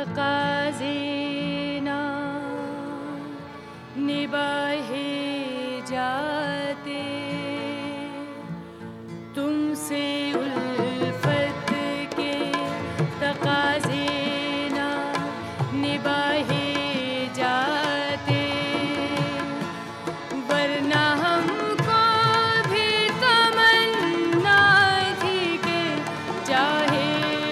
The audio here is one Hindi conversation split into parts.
तकाज़े ना निभाए जाते, तुमसे उल्फत के तकाज़े ना निभाए जाते, वरना हमको भी तमन्ना थी कि चाहे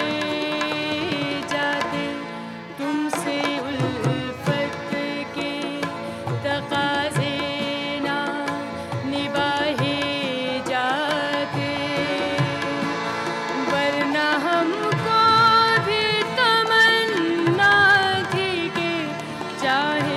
जाते, तुमसे उल्फत के तकाज़े ना निभाए जाते, वरना हमको भी तमन्ना थी कि चाहे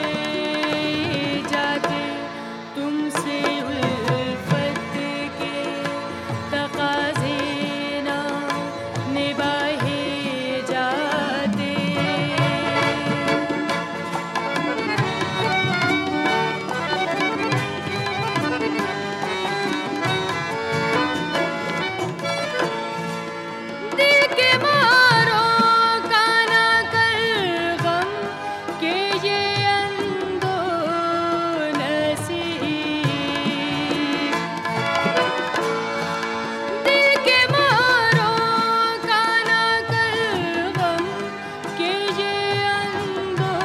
जाते, तुमसे उल्फत के तकाज़े ना निभाए जाते। दिल के मारों का ना कर गम के ये अंदो नसीब, दिल के मारों का ना कर गम के ये अंदो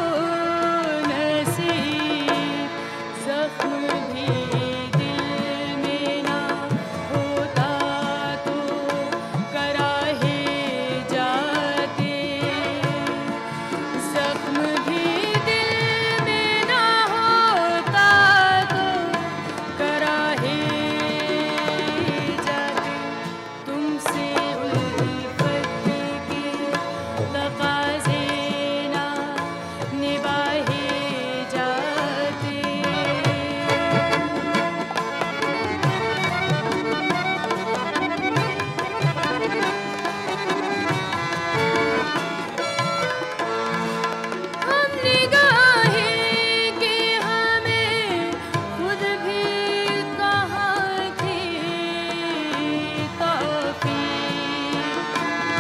नसीब, ज़ख्म भी दिल में ना होता तो कराहे जाते, ज़ख्म भी दिल में ना होता तो कराहे जाते, तुमसे उल्फत के तकाज़े ना निभाए जाते। हम निगाहें कि हमें खुद भी कहाँ थी तौफ़ीक़,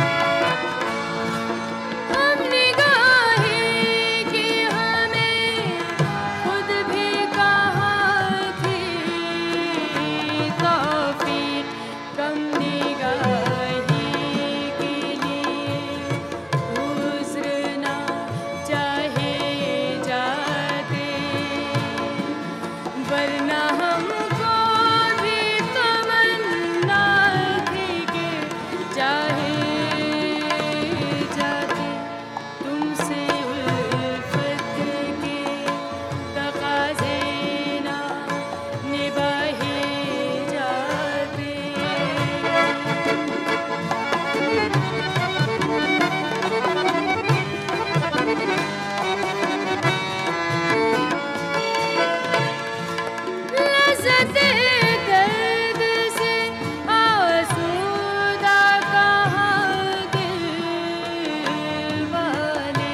हम निगाहें कि हमें खुद भी कहाँ थी तौफ़ीक़, कम निगाही के लिए उज़्र ना चाहे जाते, वरना हमको भी तमन्ना थी कि चाहे जाते, तुमसे उल्फत के तकाज़े ना निभाए जाते। लज़्ज़त-ए दर्द से आसूदा कहाँ दिल वाले,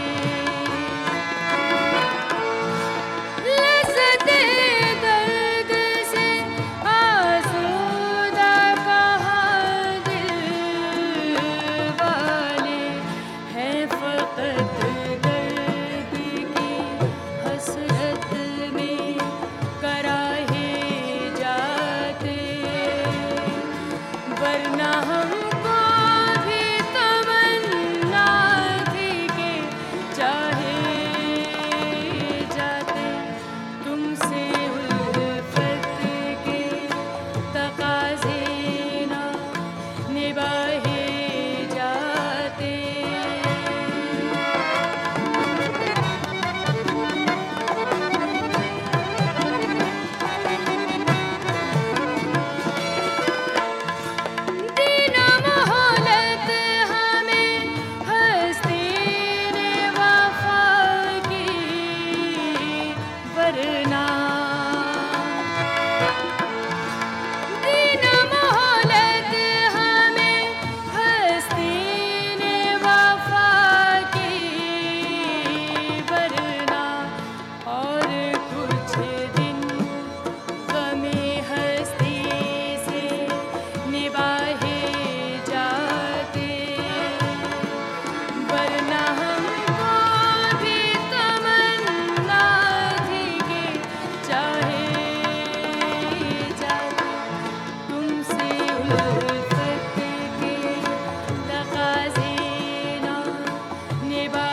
लज़्ज़त-ए दर्द से आसूदा कहाँ दिल वाले, हैं फ़क़त दर्द की हसरत में कराहे जाते, वरना हमको भी तमन्ना थी कि चाहे जाते, तुमसे उल्फत के तकाज़े ना निभाए जाते।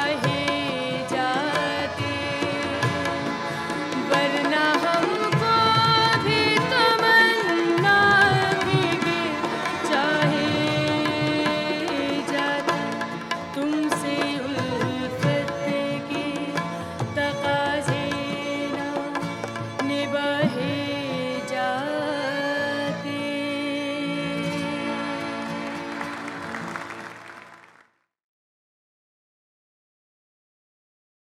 है